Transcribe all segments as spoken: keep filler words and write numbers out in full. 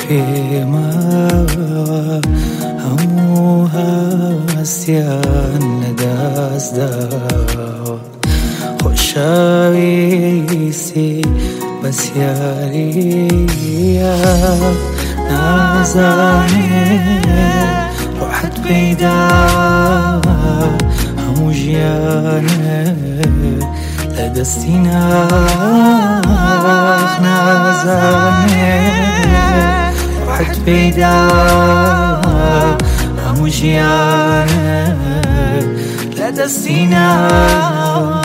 پێماوە هەموو هەستیان لەدەست داوە خۆشەویستی بەسیاریە نازانێت ڕۆحت پەیداوە هەموو ژیانێت لە دەستی ناخ نازانێت ڕۆحت پەیداوە هەموو ژیانێت لە دەستی ناخ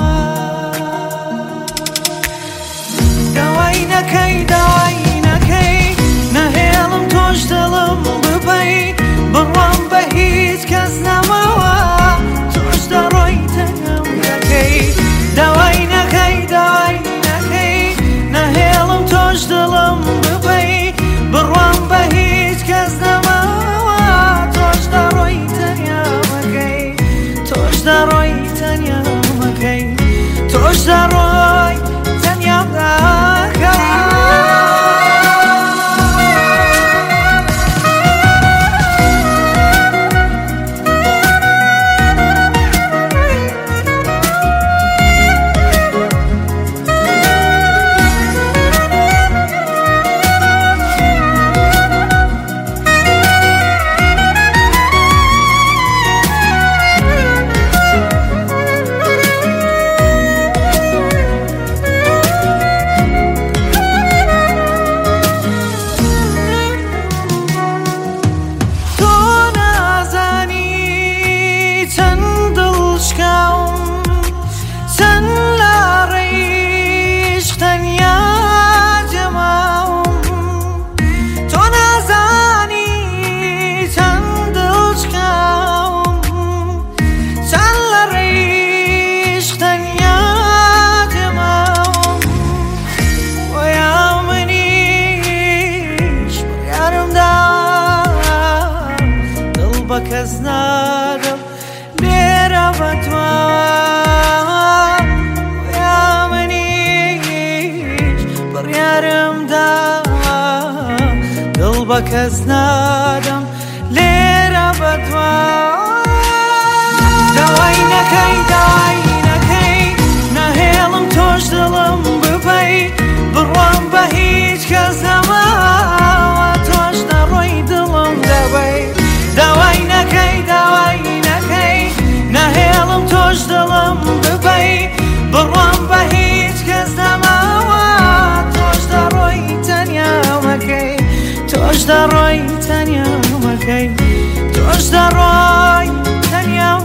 داوای نەکەی داوای نەکەی نەهێڵم تۆش دڵم ببەی بڕوام بە هیچ کەس نەماوە تۆش دەڕۆی تەنیام دەکەی داوای نەکەی داوای نەکەی نەهێڵم تۆش دڵم ببەی بڕوام بە هیچ کەس نەماوە تۆش دەڕۆی تەنیامەکەی تۆش دەڕۆی تەنیامەکەی تۆش دەڕۆی تەنیام کەس نادەم لێرە بەتوان ویا منیش بڕیارمدا دڵ بە کەس نادەم لێرە بەتوان داوای نەکەی داوای نەکەی نەهێڵم تۆش دڵم ببەی بڕوام بە هیچ کەس نەماوە تۆش دەڕۆی دڵم دەبەی داوای نەکەی داوای نەکەی نەهێڵم تۆش دڵم ببەی بڕوام بە هیچ کەس نەماوە تۆش دەڕۆی تەنیامەکەی تۆش دەڕۆی تەنیامەکەی تۆش دەڕۆی تەنیام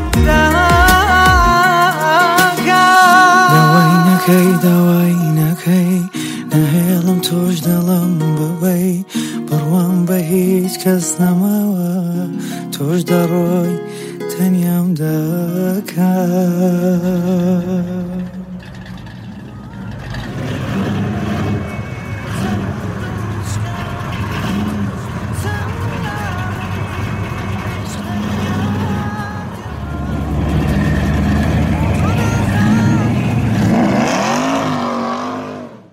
داوای نەکەی داوای نەکەی نەهێڵم تۆش دڵم ببەی بڕوام بە هیچ کەس نەماوە تۆش دەڕۆی تەنیام دەکات